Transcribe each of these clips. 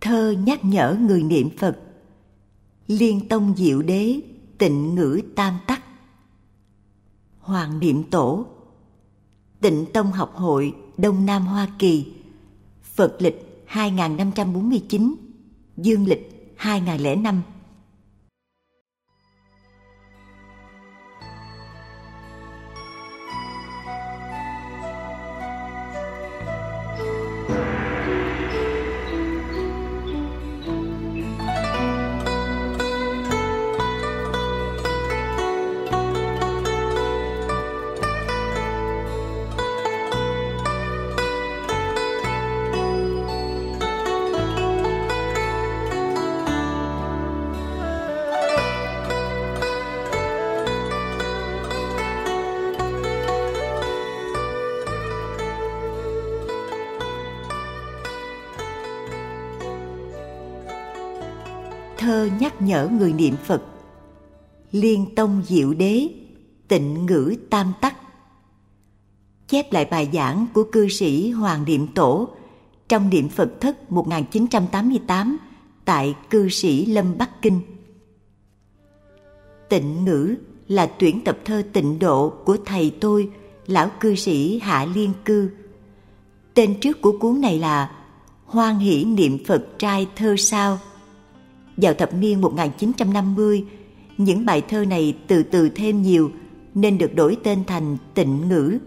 Thơ nhắc nhở người niệm Phật. Liên tông diệu đế, tịnh ngữ tam tắc. Hoàng Niệm Tổ. Tịnh Tông Học Hội Đông Nam Hoa Kỳ. Phật lịch 2549, dương lịch 2005. Thơ nhắc nhở người niệm Phật. Liên tông diệu đế, tịnh ngữ tam tắc. Chép lại bài giảng của cư sĩ Hoàng Niệm Tổ trong Niệm Phật Thất 1988 tại cư sĩ Lâm Bắc Kinh. Tịnh ngữ là tuyển tập thơ tịnh độ của thầy tôi, lão cư sĩ Hạ Liên Cư. Tên trước của cuốn này là Hoan hỷ niệm Phật trai thơ sao. Vào thập niên 1950, những bài thơ này từ từ thêm nhiều nên được đổi tên thành tịnh ngữ.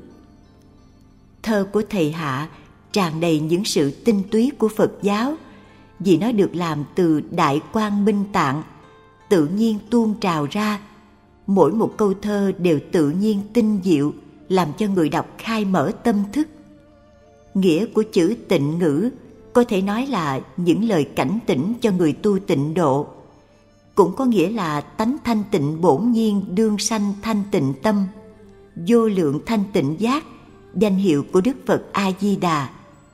Thơ của thầy Hạ tràn đầy những sự tinh túy của Phật giáo vì nó được làm từ Đại Quang Minh Tạng, tự nhiên tuôn trào ra. Mỗi một câu thơ đều tự nhiên tinh diệu, làm cho người đọc khai mở tâm thức. Nghĩa của chữ tịnh ngữ có thể nói là những lời cảnh tỉnh cho người tu tịnh độ, cũng có nghĩa là tánh thanh tịnh bổn nhiên đương sanh thanh tịnh tâm, vô lượng thanh tịnh giác, danh hiệu của Đức Phật A Di Đà.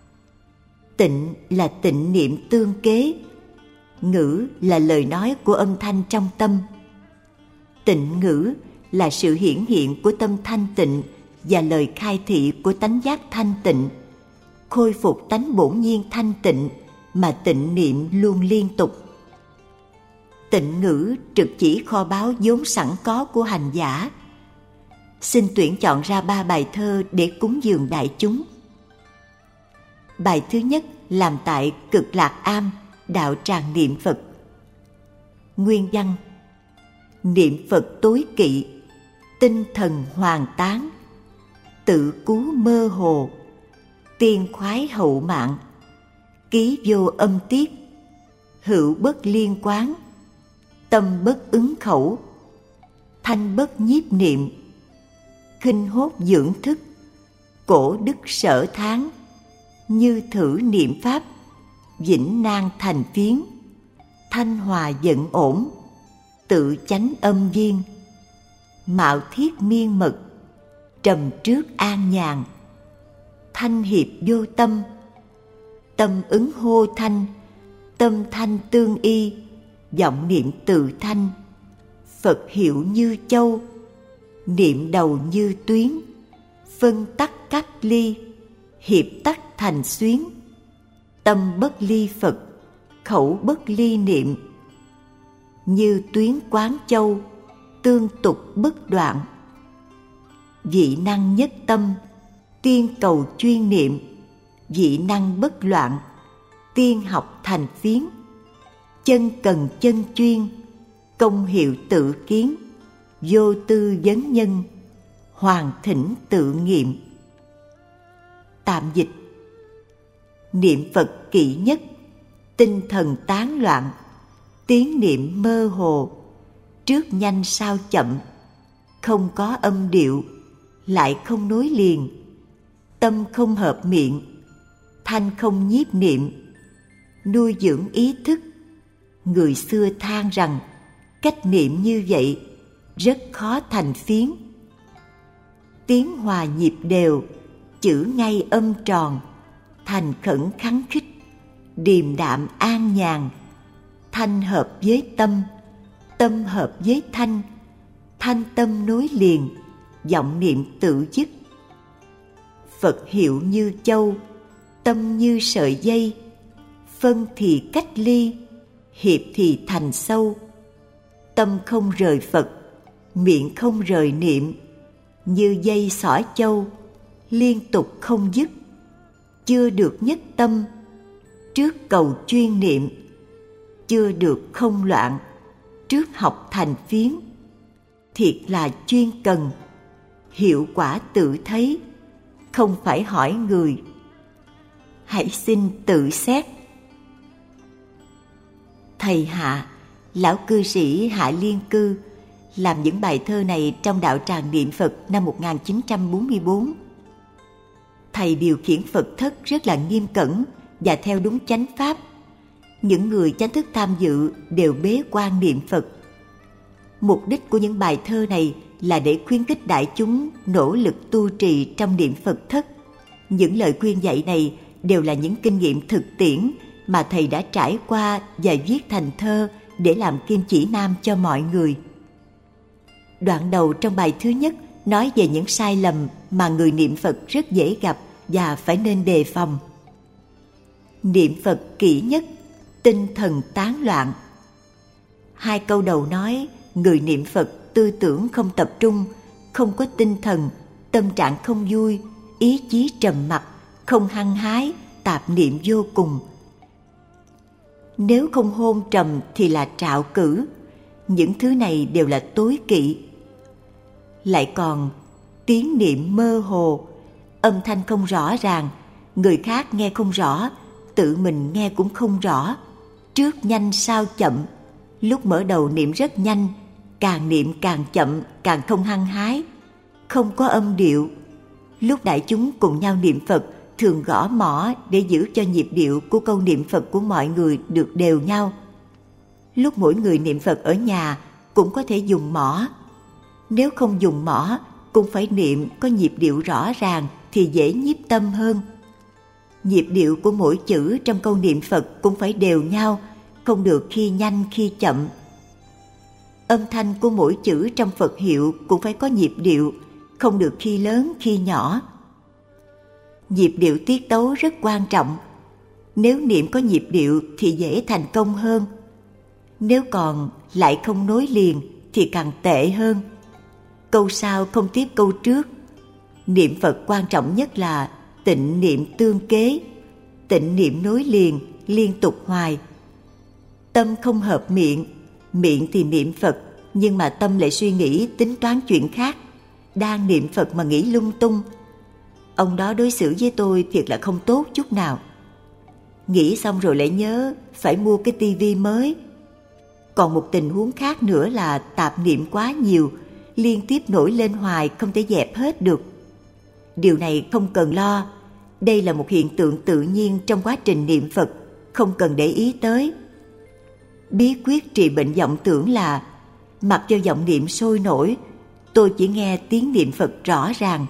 Tịnh là tịnh niệm tương kế, ngữ là lời nói của âm thanh trong tâm. Tịnh ngữ là sự hiển hiện của tâm thanh tịnh và lời khai thị của tánh giác thanh tịnh, khôi phục tánh bổn nhiên thanh tịnh mà tịnh niệm luôn liên tục. Tịnh ngữ trực chỉ kho báu vốn sẵn có của hành giả. Xin tuyển chọn ra 3 bài thơ để cúng dường đại chúng. Bài thứ nhất làm tại Cực Lạc Am, đạo tràng niệm Phật. Nguyên văn: niệm Phật tối kỵ, tinh thần hoàn tán, tự cứu mơ hồ, tiên khoái hậu mạng, ký vô âm tiết, hữu bất liên quán, tâm bất ứng khẩu, thanh bất nhiếp niệm, khinh hốt dưỡng thức, cổ đức sở tháng, như thử niệm pháp, vĩnh nan thành phiến, thanh hòa giận ổn, tự chánh âm viên, mạo thiết miên mật, trầm trước an nhàn, thanh hiệp vô tâm, tâm ứng hô thanh, tâm thanh tương y, vọng niệm tự thanh, Phật hiệu như châu, niệm đầu như tuyến, phân tắc cách ly, hiệp tắc thành xuyến, tâm bất ly Phật, khẩu bất ly niệm, như tuyến quán châu, tương tục bất đoạn, vị năng nhất tâm, tiên cầu chuyên niệm, vị năng bất loạn, tiên học thành phiến, chân cần chân chuyên, công hiệu tự kiến, vô tư vấn nhân, hoàn thỉnh tự nghiệm. Tạm dịch: niệm Phật kỵ nhất, tinh thần tán loạn, tiếng niệm mơ hồ, trước nhanh sau chậm, không có âm điệu, lại không nối liền, tâm không hợp miệng, thanh không nhiếp niệm, nuôi dưỡng ý thức. Người xưa than rằng cách niệm như vậy rất khó thành phiến. Tiếng hòa nhịp đều, chữ ngay âm tròn, thành khẩn khắng khích, điềm đạm an nhàn, thanh hợp với tâm, tâm hợp với thanh, thanh tâm nối liền, vọng niệm tự dứt. Phật hiệu như châu, tâm như sợi dây, phân thì cách ly, hiệp thì thành sâu. Tâm không rời Phật, miệng không rời niệm, như dây xỏ châu, liên tục không dứt. Chưa được nhất tâm, trước cầu chuyên niệm. Chưa được không loạn, trước học thành phiến. Thiệt là chuyên cần, hiệu quả tự thấy, không phải hỏi người. Hãy xin tự xét. Thầy Hạ, lão cư sĩ Hạ Liên Cư, làm những bài thơ này trong đạo tràng niệm Phật năm 1944. Thầy điều khiển Phật thất rất là nghiêm cẩn và theo đúng chánh pháp. Những người chánh thức tham dự đều bế quan niệm Phật. Mục đích của những bài thơ này là để khuyến khích đại chúng nỗ lực tu trì trong niệm Phật thất. Những lời khuyên dạy này đều là những kinh nghiệm thực tiễn mà thầy đã trải qua và viết thành thơ để làm kim chỉ nam cho mọi người. Đoạn đầu trong bài thứ nhất nói về những sai lầm mà người niệm Phật rất dễ gặp và phải nên đề phòng. Niệm Phật kỹ nhất, tinh thần tán loạn. Hai câu đầu nói người niệm Phật tư tưởng không tập trung, không có tinh thần, tâm trạng không vui, ý chí trầm mặc, không hăng hái, tạp niệm vô cùng. Nếu không hôn trầm thì là trạo cử. Những thứ này đều là tối kỵ. Lại còn tiếng niệm mơ hồ, âm thanh không rõ ràng, người khác nghe không rõ, tự mình nghe cũng không rõ. Trước nhanh sau chậm, lúc mở đầu niệm rất nhanh, càng niệm càng chậm, càng không hăng hái, không có âm điệu. Lúc đại chúng cùng nhau niệm Phật thường gõ mõ để giữ cho nhịp điệu của câu niệm Phật của mọi người được đều nhau. Lúc mỗi người niệm Phật ở nhà cũng có thể dùng mõ. Nếu không dùng mõ cũng phải niệm có nhịp điệu rõ ràng thì dễ nhiếp tâm hơn. Nhịp điệu của mỗi chữ trong câu niệm Phật cũng phải đều nhau, không được khi nhanh khi chậm. Âm thanh của mỗi chữ trong Phật hiệu cũng phải có nhịp điệu, không được khi lớn khi nhỏ. Nhịp điệu tiết tấu rất quan trọng. Nếu niệm có nhịp điệu thì dễ thành công hơn. Nếu còn lại không nối liền thì càng tệ hơn. Câu sau không tiếp câu trước. Niệm Phật quan trọng nhất là tịnh niệm tương kế, tịnh niệm nối liền, liên tục hoài. Tâm không hợp miệng, miệng thì niệm Phật, nhưng mà tâm lại suy nghĩ tính toán chuyện khác. Đang niệm Phật mà nghĩ lung tung. Ông đó đối xử với tôi thiệt là không tốt chút nào. Nghĩ xong rồi lại nhớ phải mua cái tivi mới. Còn một tình huống khác nữa là tạp niệm quá nhiều, liên tiếp nổi lên hoài không thể dẹp hết được. Điều này không cần lo. Đây là một hiện tượng tự nhiên trong quá trình niệm Phật, không cần để ý tới. Bí quyết trị bệnh vọng tưởng là mặc cho vọng niệm sôi nổi, tôi chỉ nghe tiếng niệm Phật rõ ràng.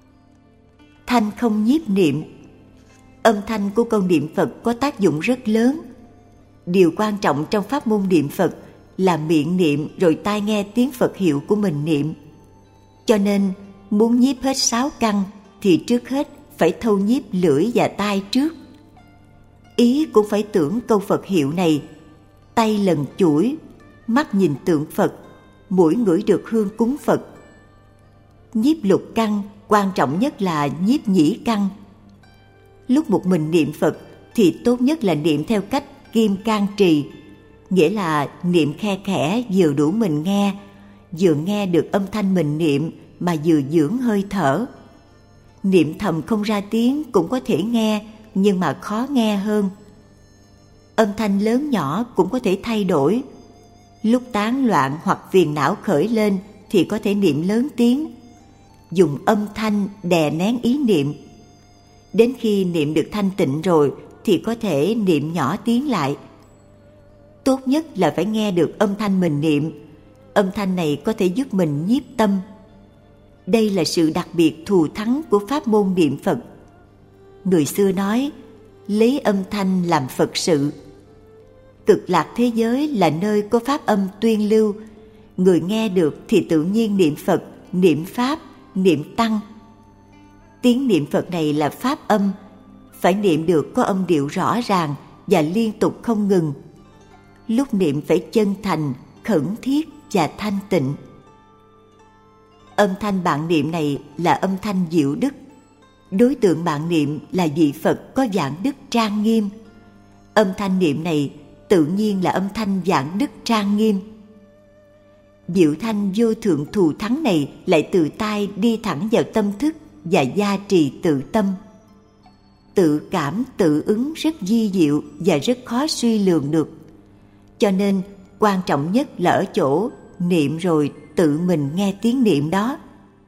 Thanh không nhiếp niệm. Âm thanh của câu niệm Phật có tác dụng rất lớn. Điều quan trọng trong pháp môn niệm Phật là miệng niệm rồi tai nghe tiếng Phật hiệu của mình niệm. Cho nên muốn nhiếp hết 6 căn thì trước hết phải thâu nhiếp lưỡi và tai trước. Ý cũng phải tưởng câu Phật hiệu này, tay lần chuỗi, mắt nhìn tượng Phật, mũi ngửi được hương cúng Phật. Nhiếp lục căn quan trọng nhất là nhiếp nhĩ căn. Lúc một mình niệm Phật thì tốt nhất là niệm theo cách kim can trì, nghĩa là niệm khe khẽ vừa đủ mình nghe, vừa nghe được âm thanh mình niệm mà vừa dưỡng hơi thở. Niệm thầm không ra tiếng cũng có thể nghe, nhưng mà khó nghe hơn. Âm thanh lớn nhỏ cũng có thể thay đổi. Lúc tán loạn hoặc phiền não khởi lên thì có thể niệm lớn tiếng. Dùng âm thanh đè nén ý niệm. Đến khi niệm được thanh tịnh rồi thì có thể niệm nhỏ tiếng lại. Tốt nhất là phải nghe được âm thanh mình niệm. Âm thanh này có thể giúp mình nhiếp tâm. Đây là sự đặc biệt thù thắng của pháp môn niệm Phật. Người xưa nói, lấy âm thanh làm Phật sự. Cực lạc thế giới là nơi có pháp âm tuyên lưu. Người nghe được thì tự nhiên niệm Phật, niệm Pháp, niệm Tăng. Tiếng niệm Phật này là pháp âm, phải niệm được có âm điệu rõ ràng và liên tục không ngừng. Lúc niệm phải chân thành, khẩn thiết và thanh tịnh. Âm thanh bạn niệm này là âm thanh diệu đức. Đối tượng bạn niệm là vị Phật có vạn đức trang nghiêm. Âm thanh niệm này tự nhiên là âm thanh vạn đức trang nghiêm. Diệu thanh vô thượng thù thắng này lại từ tai đi thẳng vào tâm thức và gia trì tự tâm. Tự cảm tự ứng rất vi diệu và rất khó suy lường được. Cho nên quan trọng nhất là ở chỗ niệm rồi tự mình nghe tiếng niệm đó.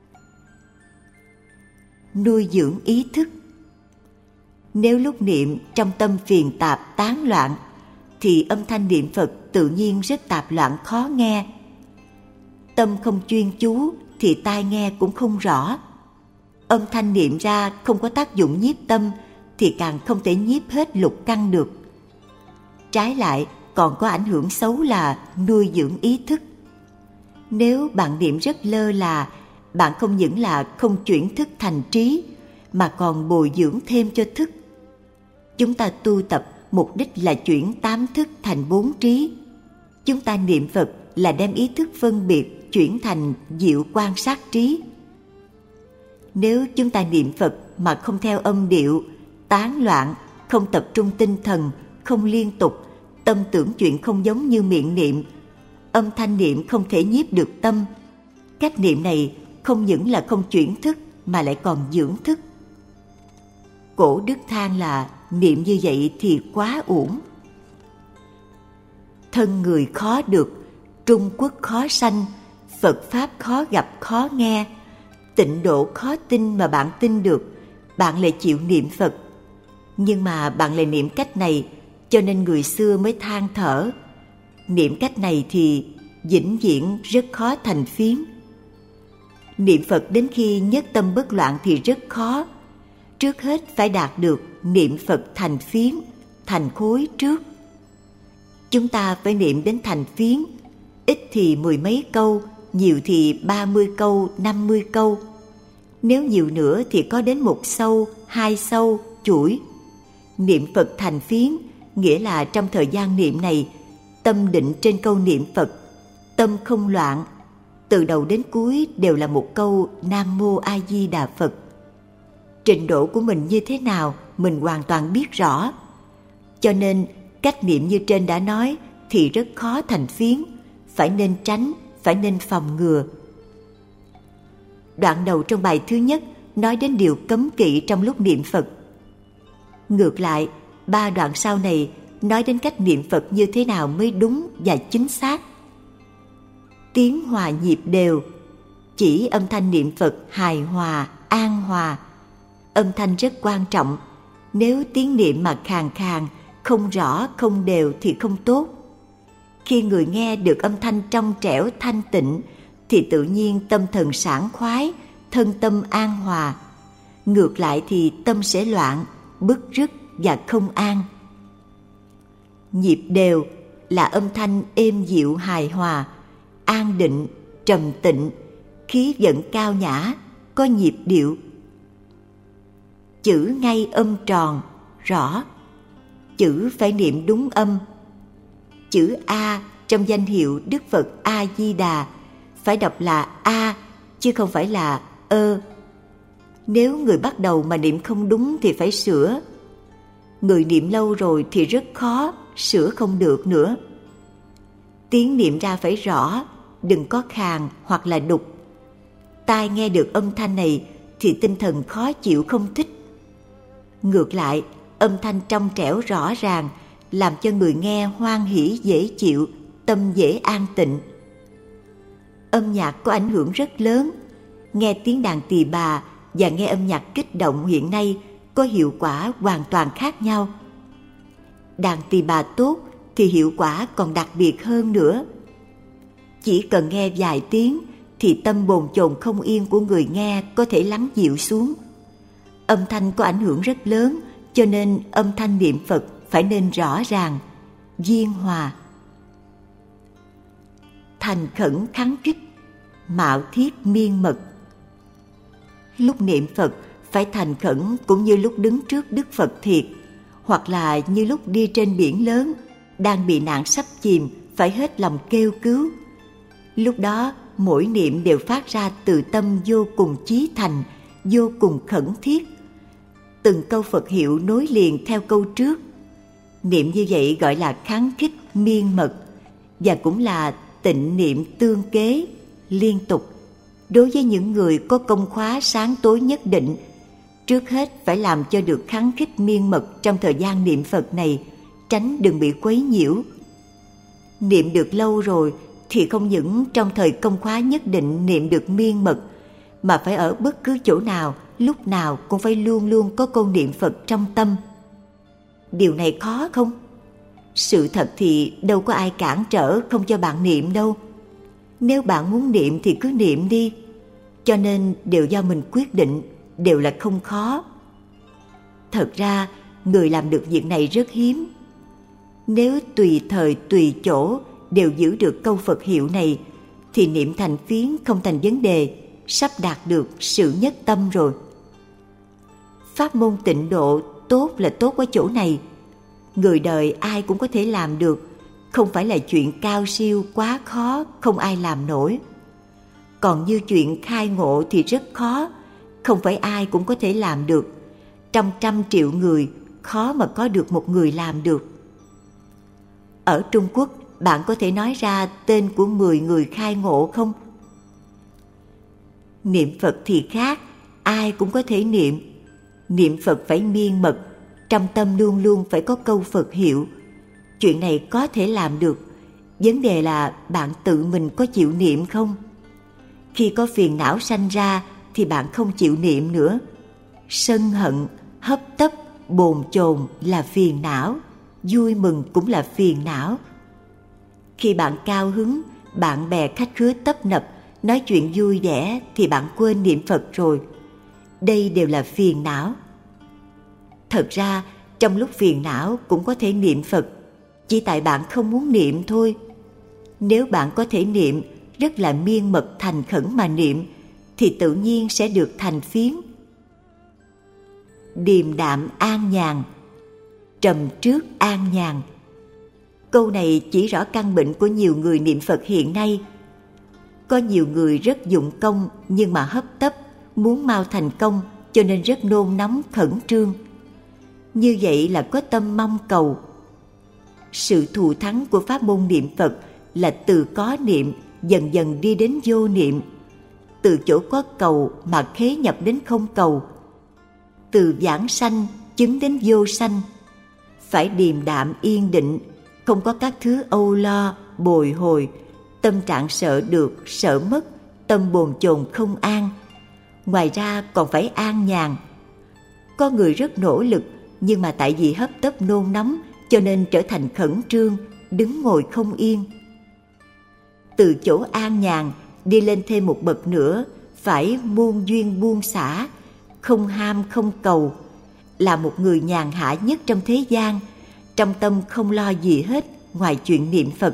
Nuôi dưỡng ý thức. Nếu lúc niệm trong tâm phiền tạp tán loạn thì âm thanh niệm Phật tự nhiên rất tạp loạn khó nghe. Tâm không chuyên chú thì tai nghe cũng không rõ. Âm thanh niệm ra không có tác dụng nhiếp tâm thì càng không thể nhiếp hết lục căn được. Trái lại còn có ảnh hưởng xấu là nuôi dưỡng ý thức. Nếu bạn niệm rất lơ là, bạn không những là không chuyển thức thành trí mà còn bồi dưỡng thêm cho thức. Chúng ta tu tập mục đích là chuyển 8 thức thành 4 trí. Chúng ta niệm Phật là đem ý thức phân biệt chuyển thành diệu quan sát trí. Nếu chúng ta niệm Phật mà không theo âm điệu, tán loạn, không tập trung tinh thần, không liên tục, tâm tưởng chuyện không giống như miệng niệm, âm thanh niệm không thể nhiếp được tâm. Cách niệm này không những là không chuyển thức mà lại còn dưỡng thức. Cổ đức than là niệm như vậy thì quá uổng. Thân người khó được, Trung Quốc khó sanh, Phật Pháp khó gặp khó nghe, tịnh độ khó tin mà bạn tin được, bạn lại chịu niệm Phật. Nhưng mà bạn lại niệm cách này, cho nên người xưa mới than thở. Niệm cách này thì vĩnh viễn rất khó thành phiến. Niệm Phật đến khi nhất tâm bất loạn thì rất khó. Trước hết phải đạt được niệm Phật thành phiến, thành khối trước. Chúng ta phải niệm đến thành phiến, ít thì 10 mấy câu, nhiều thì 30 câu, 50 câu. Nếu nhiều nữa thì có đến 1 sâu, 2 sâu, chuỗi. Niệm Phật thành phiến nghĩa là trong thời gian niệm này, tâm định trên câu niệm Phật, tâm không loạn, từ đầu đến cuối đều là một câu Nam Mô A Di Đà Phật. Trình độ của mình như thế nào mình hoàn toàn biết rõ. Cho nên cách niệm như trên đã nói thì rất khó thành phiến, phải nên tránh, phải nên phòng ngừa. Đoạn đầu trong bài thứ nhất nói đến điều cấm kỵ trong lúc niệm Phật. Ngược lại, 3 đoạn sau này nói đến cách niệm Phật như thế nào mới đúng và chính xác. Tiếng hòa nhịp đều, chỉ âm thanh niệm Phật hài hòa, an hòa. Âm thanh rất quan trọng, nếu tiếng niệm mà khàn khàn, không rõ, không đều thì không tốt. Khi người nghe được âm thanh trong trẻo thanh tịnh thì tự nhiên tâm thần sảng khoái, thân tâm an hòa. Ngược lại thì tâm sẽ loạn, bứt rứt và không an. Nhịp đều là âm thanh êm dịu hài hòa, an định, trầm tịnh, khí vận cao nhã, có nhịp điệu. Chữ ngay âm tròn, rõ. Chữ phải niệm đúng âm. Chữ A trong danh hiệu Đức Phật A Di Đà phải đọc là A chứ không phải là ơ. Nếu người bắt đầu mà niệm không đúng thì phải sửa. Người niệm lâu rồi thì rất khó, sửa không được nữa. Tiếng niệm ra phải rõ, đừng có khàn hoặc là đục. Tai nghe được âm thanh này thì tinh thần khó chịu không thích. Ngược lại, âm thanh trong trẻo rõ ràng làm cho người nghe hoan hỷ dễ chịu, tâm dễ an tịnh. Âm nhạc có ảnh hưởng rất lớn. Nghe tiếng đàn tỳ bà và nghe âm nhạc kích động hiện nay có hiệu quả hoàn toàn khác nhau. Đàn tỳ bà tốt thì hiệu quả còn đặc biệt hơn nữa. Chỉ cần nghe vài tiếng thì tâm bồn chồn không yên của người nghe có thể lắng dịu xuống. Âm thanh có ảnh hưởng rất lớn, cho nên âm thanh niệm Phật phải nên rõ ràng, viên hòa. Thành khẩn khắng khích, mạo thiết miên mật. Lúc niệm Phật phải thành khẩn cũng như lúc đứng trước Đức Phật thiệt, hoặc là như lúc đi trên biển lớn, đang bị nạn sắp chìm, phải hết lòng kêu cứu. Lúc đó mỗi niệm đều phát ra từ tâm vô cùng chí thành, vô cùng khẩn thiết. Từng câu Phật hiệu nối liền theo câu trước. Niệm như vậy gọi là kháng khích miên mật, và cũng là tịnh niệm tương kế, liên tục. Đối với những người có công khóa sáng tối nhất định, trước hết phải làm cho được kháng khích miên mật trong thời gian niệm Phật này, tránh đừng bị quấy nhiễu. Niệm được lâu rồi thì không những trong thời công khóa nhất định niệm được miên mật, mà phải ở bất cứ chỗ nào, lúc nào cũng phải luôn luôn có câu niệm Phật trong tâm. Điều này khó không? Sự thật thì đâu có ai cản trở không cho bạn niệm đâu. Nếu bạn muốn niệm thì cứ niệm đi. Cho nên đều do mình quyết định, đều là không khó. Thật ra người làm được việc này rất hiếm. Nếu tùy thời tùy chỗ đều giữ được câu Phật hiệu này thì niệm thành phiến không thành vấn đề, sắp đạt được sự nhất tâm rồi. Pháp môn tịnh độ tốt là tốt ở chỗ này. Người đời ai cũng có thể làm được, không phải là chuyện cao siêu quá khó không ai làm nổi. Còn như chuyện khai ngộ thì rất khó, không phải ai cũng có thể làm được. Trong 100 triệu người, khó mà có được một người làm được. Ở Trung Quốc, bạn có thể nói ra tên của 10 người khai ngộ không? Niệm Phật thì khác, ai cũng có thể niệm. Niệm Phật phải miên mật, trong tâm luôn luôn phải có câu Phật hiệu. Chuyện này có thể làm được. Vấn đề là bạn tự mình có chịu niệm không? Khi có phiền não sanh ra thì bạn không chịu niệm nữa. Sân hận, hấp tấp, bồn chồn là phiền não, vui mừng cũng là phiền não. Khi bạn cao hứng, bạn bè khách khứa tấp nập, nói chuyện vui vẻ thì bạn quên niệm Phật rồi. Đây đều là phiền não. Thật ra, trong lúc phiền não cũng có thể niệm Phật, chỉ tại bạn không muốn niệm thôi. Nếu bạn có thể niệm, rất là miên mật thành khẩn mà niệm, thì tự nhiên sẽ được thành phiến. Điềm đạm an nhàn, trầm trước an nhàn. Câu này chỉ rõ căn bệnh của nhiều người niệm Phật hiện nay. Có nhiều người rất dụng công nhưng mà hấp tấp, muốn mau thành công cho nên rất nôn nóng khẩn trương. Như vậy là có tâm mong cầu. Sự thù thắng của pháp môn niệm Phật là từ có niệm dần dần đi đến vô niệm, từ chỗ có cầu mà khế nhập đến không cầu, từ vãng sanh chứng đến vô sanh. Phải điềm đạm yên định, không có các thứ âu lo, bồi hồi, tâm trạng sợ được, sợ mất, tâm bồn chồn không an. Ngoài ra còn phải an nhàn. Có người rất nỗ lực, nhưng mà tại vì hấp tấp nôn nóng cho nên trở thành khẩn trương, đứng ngồi không yên. Từ chỗ an nhàn đi lên thêm một bậc nữa, phải muôn duyên buông xả, không ham không cầu, là một người nhàn hạ nhất trong thế gian, trong tâm không lo gì hết ngoài chuyện niệm Phật.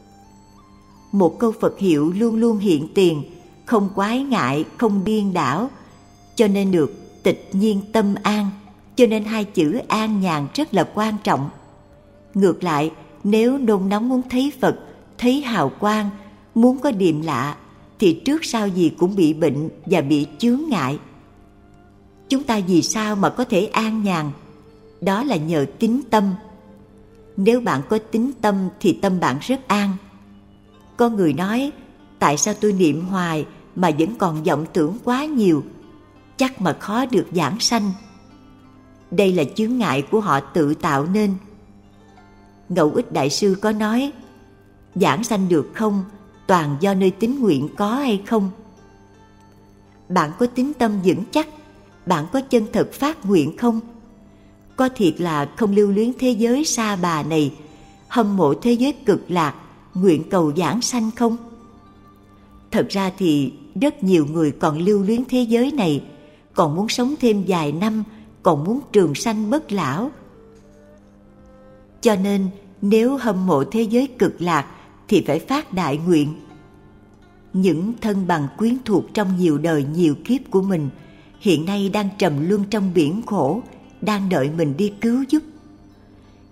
Một câu Phật hiệu luôn luôn hiện tiền, không quái ngại, không điên đảo, cho nên được tịch nhiên tâm an. Cho nên hai chữ an nhàn rất là quan trọng. Ngược lại, nếu nôn nóng muốn thấy Phật, thấy hào quang, muốn có điềm lạ, thì trước sau gì cũng bị bệnh và bị chướng ngại. Chúng ta vì sao mà có thể an nhàn? Đó là nhờ tín tâm. Nếu bạn có tín tâm thì tâm bạn rất an. Có người nói, tại sao tôi niệm hoài mà vẫn còn vọng tưởng quá nhiều, chắc mà khó được vãng sanh. Đây là chướng ngại của họ tự tạo nên. Ngẫu Ích Đại Sư có nói, vãng sanh được không, toàn do nơi tín nguyện có hay không. Bạn có tín tâm vững chắc, bạn có chân thật phát nguyện không? Có thiệt là không lưu luyến thế giới sa bà này, hâm mộ thế giới cực lạc, nguyện cầu vãng sanh không? Thật ra thì rất nhiều người còn lưu luyến thế giới này, còn muốn sống thêm vài năm, còn muốn trường sanh bất lão. Cho nên nếu hâm mộ thế giới cực lạc thì phải phát đại nguyện. Những thân bằng quyến thuộc trong nhiều đời nhiều kiếp của mình hiện nay đang trầm luân trong biển khổ, đang đợi mình đi cứu giúp.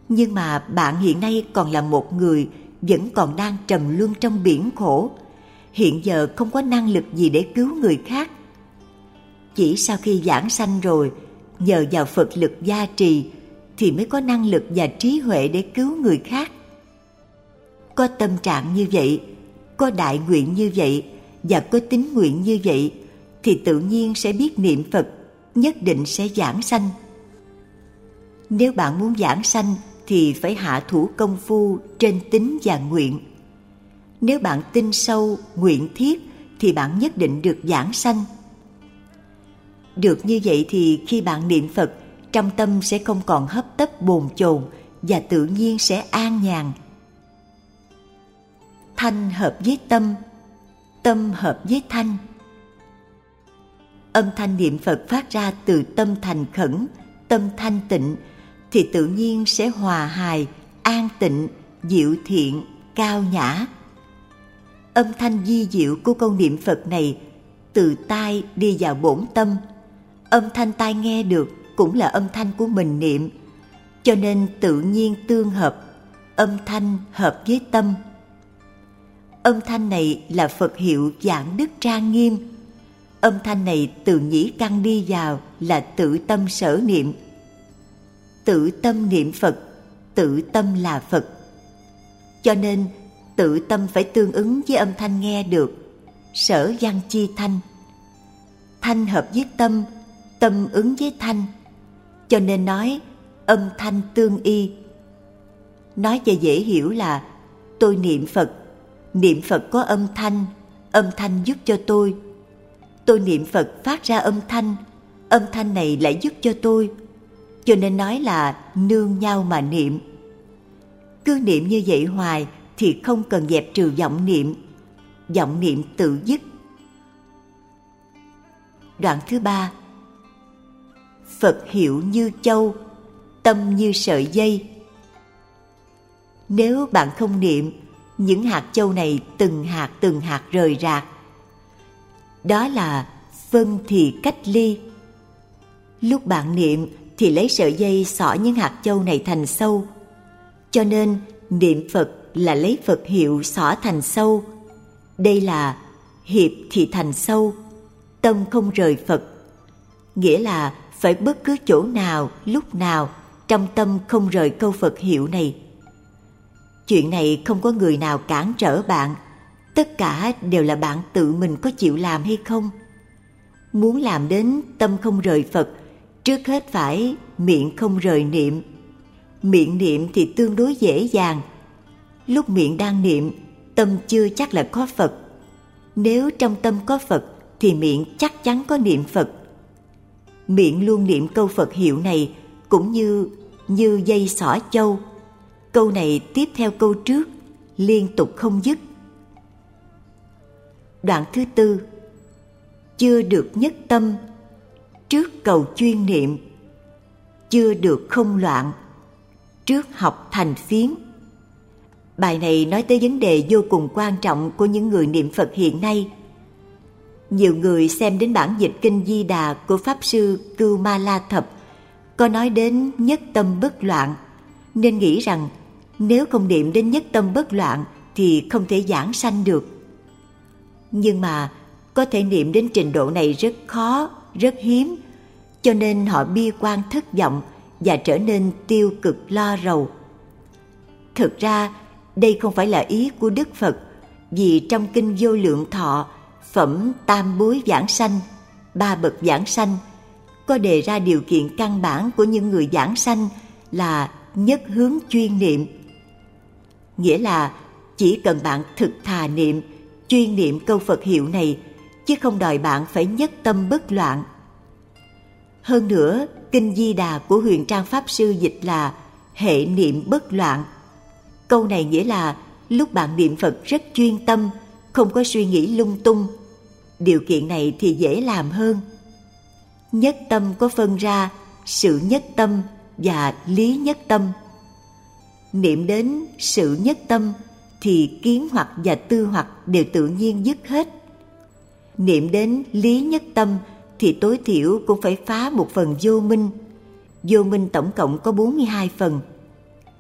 Nhưng mà bạn hiện nay còn là một người vẫn còn đang trầm luân trong biển khổ, hiện giờ không có năng lực gì để cứu người khác. Chỉ sau khi giảng sanh rồi, nhờ vào Phật lực gia trì thì mới có năng lực và trí huệ để cứu người khác. Có tâm trạng như vậy, có đại nguyện như vậy và có tín nguyện như vậy thì tự nhiên sẽ biết niệm Phật, nhất định sẽ giảng sanh. Nếu bạn muốn giảng sanh thì phải hạ thủ công phu trên tín và nguyện. Nếu bạn tin sâu, nguyện thiết thì bạn nhất định được giảng sanh. Được như vậy thì khi bạn niệm Phật, trong tâm sẽ không còn hấp tấp bồn chồn và tự nhiên sẽ an nhàn. Thanh hợp với tâm, tâm hợp với thanh. Âm thanh niệm Phật phát ra từ tâm thành khẩn, tâm thanh tịnh thì tự nhiên sẽ hòa hài, an tịnh, diệu thiện, cao nhã. Âm thanh vi diệu của câu niệm Phật này từ tai đi vào bổn tâm. Âm thanh tai nghe được cũng là âm thanh của mình niệm, cho nên tự nhiên tương hợp, âm thanh hợp với tâm. Âm thanh này là Phật hiệu giảng đức trang nghiêm. Âm thanh này từ nhĩ căn đi vào là tự tâm sở niệm. Tự tâm niệm Phật, tự tâm là Phật. Cho nên tự tâm phải tương ứng với âm thanh nghe được, sở văn chi thanh. Thanh hợp với tâm, tâm ứng với thanh. Cho nên nói âm thanh tương y. Nói cho dễ hiểu là tôi niệm Phật có âm thanh giúp cho tôi. Tôi niệm Phật phát ra âm thanh này lại giúp cho tôi. Cho nên nói là nương nhau mà niệm. Cứ niệm như vậy hoài thì không cần dẹp trừ vọng niệm tự dứt. Đoạn thứ 3. Phật hiệu như châu, tâm như sợi dây. Nếu bạn không niệm, những hạt châu này từng hạt rời rạc. Đó là phân thì cách ly. Lúc bạn niệm thì lấy sợi dây xỏ những hạt châu này thành sâu. Cho nên niệm Phật là lấy Phật hiệu xỏ thành sâu. Đây là hiệp thì thành sâu, tâm không rời Phật. Nghĩa là phải bất cứ chỗ nào, lúc nào, trong tâm không rời câu Phật hiệu này. Chuyện này không có người nào cản trở bạn. Tất cả đều là bạn tự mình có chịu làm hay không. Muốn làm đến tâm không rời Phật, trước hết phải miệng không rời niệm. Miệng niệm thì tương đối dễ dàng. Lúc miệng đang niệm, tâm chưa chắc là có Phật. Nếu trong tâm có Phật thì miệng chắc chắn có niệm Phật. Miệng luôn niệm câu Phật hiệu này cũng như dây xỏ châu. Câu này tiếp theo câu trước, liên tục không dứt. Đoạn thứ 4. Chưa được nhất tâm, trước cầu chuyên niệm. Chưa được không loạn, trước học thành phiến. Bài này nói tới vấn đề vô cùng quan trọng của những người niệm Phật hiện nay. Nhiều người xem đến bản dịch Kinh Di Đà của Pháp Sư Cưu Ma La Thập có nói đến nhất tâm bất loạn, nên nghĩ rằng nếu không niệm đến nhất tâm bất loạn thì không thể giảng sanh được. Nhưng mà có thể niệm đến trình độ này rất khó, rất hiếm, cho nên họ bi quan thất vọng và trở nên tiêu cực lo rầu. Thực ra đây không phải là ý của Đức Phật, vì trong Kinh Vô Lượng Thọ, phẩm tam bối giảng sanh, 3 bậc giảng sanh, có đề ra điều kiện căn bản của những người giảng sanh là nhất hướng chuyên niệm. Nghĩa là chỉ cần bạn thực thà niệm, chuyên niệm câu Phật hiệu này, chứ không đòi bạn phải nhất tâm bất loạn. Hơn nữa, Kinh Di Đà của Huyền Trang Pháp Sư dịch là hệ niệm bất loạn. Câu này nghĩa là lúc bạn niệm Phật rất chuyên tâm, không có suy nghĩ lung tung. Điều kiện này thì dễ làm hơn. Nhất tâm có phân ra sự nhất tâm và lý nhất tâm. Niệm đến sự nhất tâm thì kiến hoặc và tư hoặc đều tự nhiên dứt hết. Niệm đến lý nhất tâm thì tối thiểu cũng phải phá một phần vô minh. Vô minh tổng cộng có 42 phần.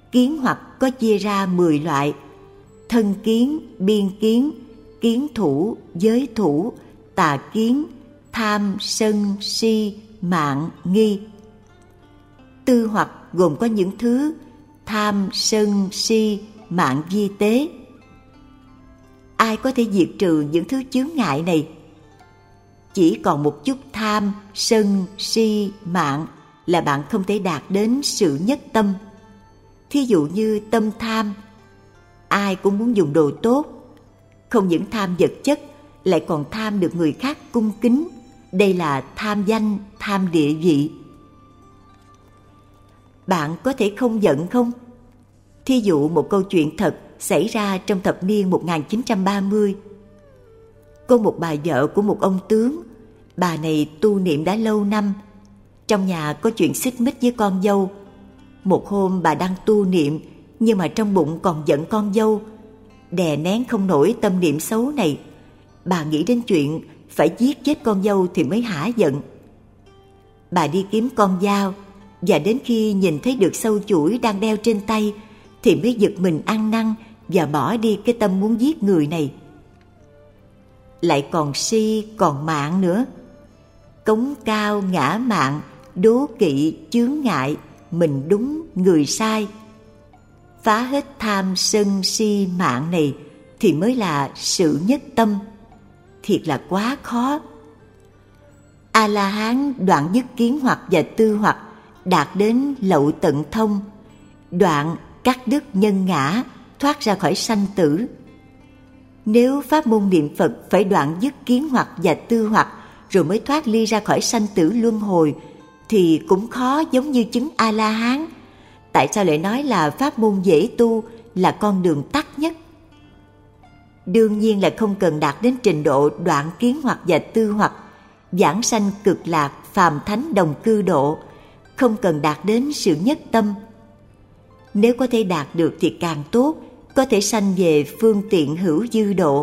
Kiến hoặc có chia ra 10 loại: thân kiến, biên kiến, kiến thủ, giới thủ, tà kiến, tham, sân, si, mạn, nghi. Tư hoặc gồm có những thứ tham, sân, si, mạn, vi tế. Ai có thể diệt trừ những thứ chướng ngại này? Chỉ còn một chút tham, sân, si, mạn là bạn không thể đạt đến sự nhất tâm. Thí dụ như tâm tham, ai cũng muốn dùng đồ tốt, không những tham vật chất, lại còn tham được người khác cung kính. Đây là tham danh, tham địa vị. Bạn có thể không giận không? Thí dụ một câu chuyện thật xảy ra trong thập niên 1930. Có một bà vợ của một ông tướng. Bà này tu niệm đã lâu năm. Trong nhà có chuyện xích mích với con dâu. Một hôm bà đang tu niệm, nhưng mà trong bụng còn giận con dâu. Đè nén không nổi tâm niệm xấu này, bà nghĩ đến chuyện phải giết chết con dâu thì mới hả giận. Bà đi kiếm con dao, và đến khi nhìn thấy được sâu chuỗi đang đeo trên tay thì mới giật mình ăn năn và bỏ đi cái tâm muốn giết người này. Lại còn si, còn mạn nữa. Cống cao, ngã mạn, đố kỵ, chướng ngại, mình đúng, người sai. Phá hết tham, sân, si, mạn này thì mới là sự nhất tâm. Thiệt là quá khó. A-la-hán đoạn dứt kiến hoặc và tư hoặc, đạt đến lậu tận thông, đoạn cắt đứt nhân ngã, thoát ra khỏi sanh tử. Nếu pháp môn niệm Phật phải đoạn dứt kiến hoặc và tư hoặc rồi mới thoát ly ra khỏi sanh tử luân hồi thì cũng khó giống như chứng A-la-hán. Tại sao lại nói là pháp môn dễ tu, là con đường tắt nhất? Đương nhiên là không cần đạt đến trình độ đoạn kiến hoặc và tư hoặc, giảng sanh cực lạc, phàm thánh đồng cư độ, không cần đạt đến sự nhất tâm. Nếu có thể đạt được thì càng tốt, có thể sanh về phương tiện hữu dư độ.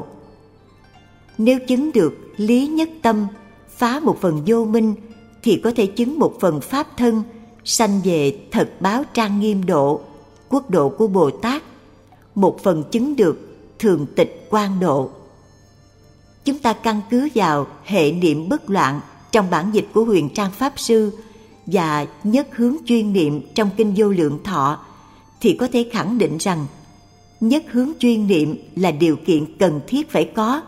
Nếu chứng được lý nhất tâm, phá một phần vô minh, thì có thể chứng một phần pháp thân, sanh về thật báo trang nghiêm độ, quốc độ của Bồ Tát, một phần chứng được thường tịch quang độ. Chúng ta căn cứ vào hệ niệm bất loạn trong bản dịch của Huyền Trang Pháp Sư và nhất hướng chuyên niệm trong Kinh Vô Lượng Thọ thì có thể khẳng định rằng nhất hướng chuyên niệm là điều kiện cần thiết phải có.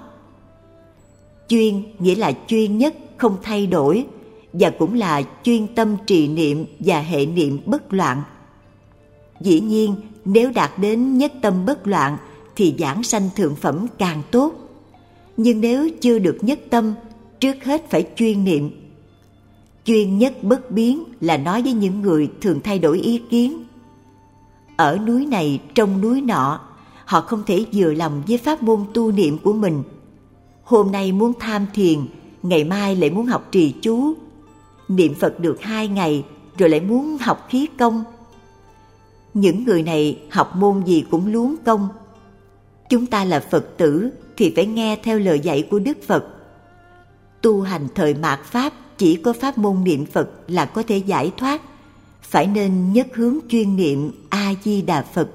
Chuyên nghĩa là chuyên nhất, không thay đổi, và cũng là chuyên tâm trì niệm và hệ niệm bất loạn. Dĩ nhiên, nếu đạt đến nhất tâm bất loạn thì giảng sanh thượng phẩm càng tốt. Nhưng nếu chưa được nhất tâm, trước hết phải chuyên niệm. Chuyên nhất bất biến là nói với những người thường thay đổi ý kiến. Ở núi này trong núi nọ, họ không thể vừa lòng với pháp môn tu niệm của mình. Hôm nay muốn tham thiền, ngày mai lại muốn học trì chú. Niệm Phật được 2 ngày rồi lại muốn học khí công. Những người này học môn gì cũng luống công. Chúng ta là Phật tử thì phải nghe theo lời dạy của Đức Phật. Tu hành thời mạt Pháp chỉ có pháp môn niệm Phật là có thể giải thoát, phải nên nhất hướng chuyên niệm A-di-đà Phật.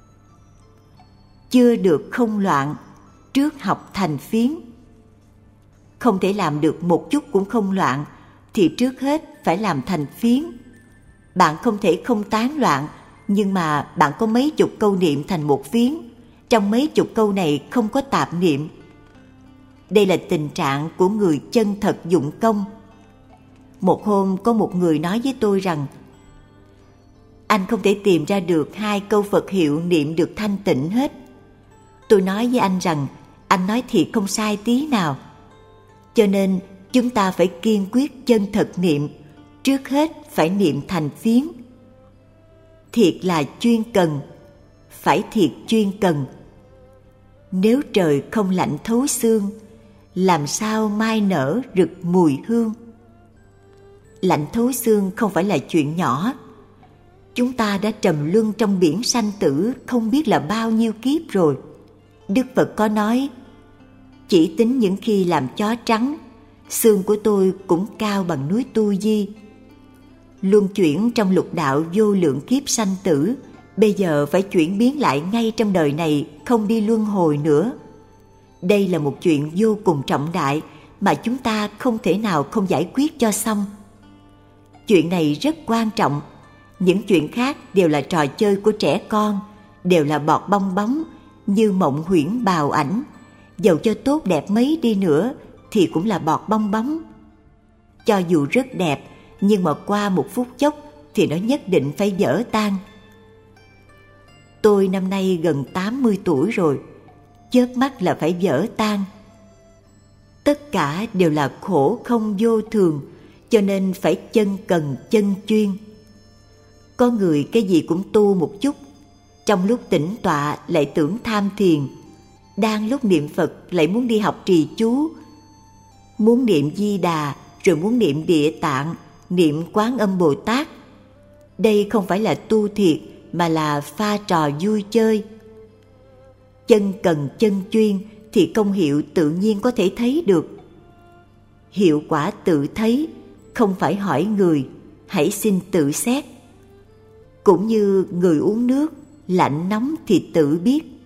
Chưa được không loạn, trước học thành phiến. Không thể làm được một chút cũng không loạn thì trước hết phải làm thành phiến. Bạn không thể không tán loạn, nhưng mà bạn có mấy chục câu niệm thành một phiến. Trong mấy chục câu này không có tạp niệm. Đây là tình trạng của người chân thật dụng công. Một hôm có một người nói với tôi rằng anh không thể tìm ra được 2 câu Phật hiệu niệm được thanh tịnh hết. Tôi nói với anh rằng anh nói thiệt không sai tí nào. Cho nên chúng ta phải kiên quyết chân thật niệm, trước hết phải niệm thành phiến. Thiệt là chuyên cần, phải thiệt chuyên cần. Nếu trời không lạnh thấu xương, làm sao mai nở rực mùi hương? Lạnh thấu xương không phải là chuyện nhỏ. Chúng ta đã trầm luân trong biển sanh tử không biết là bao nhiêu kiếp rồi. Đức Phật có nói, chỉ tính những khi làm chó trắng, xương của tôi cũng cao bằng núi Tu Di. Luân chuyển trong lục đạo vô lượng kiếp sanh tử, Bây giờ phải chuyển biến lại ngay trong đời này, không đi luân hồi nữa. Đây là một chuyện vô cùng trọng đại mà chúng ta không thể nào không giải quyết cho xong. Chuyện này rất quan trọng. Những chuyện khác đều là trò chơi của trẻ con, đều là bọt bong bóng, như mộng huyễn bào ảnh. Dầu cho tốt đẹp mấy đi nữa thì cũng là bọt bong bóng. Cho dù rất đẹp, nhưng mà qua một phút chốc thì nó nhất định phải vỡ tan. Tôi năm nay gần 80 tuổi rồi, chớp mắt là phải vỡ tan. Tất cả đều là khổ không vô thường, cho nên phải chân cần chân chuyên. Có người cái gì cũng tu một chút, trong lúc tĩnh tọa lại tưởng tham thiền, đang lúc niệm Phật lại muốn đi học trì chú, muốn niệm Di Đà rồi muốn niệm Địa Tạng, niệm Quán Âm Bồ Tát. Đây không phải là tu thiệt mà là pha trò vui chơi. Chân cần chân chuyên thì công hiệu tự nhiên có thể thấy được. Hiệu quả tự thấy, không phải hỏi người, hãy xin tự xét. Cũng như người uống nước, lạnh nóng thì tự biết.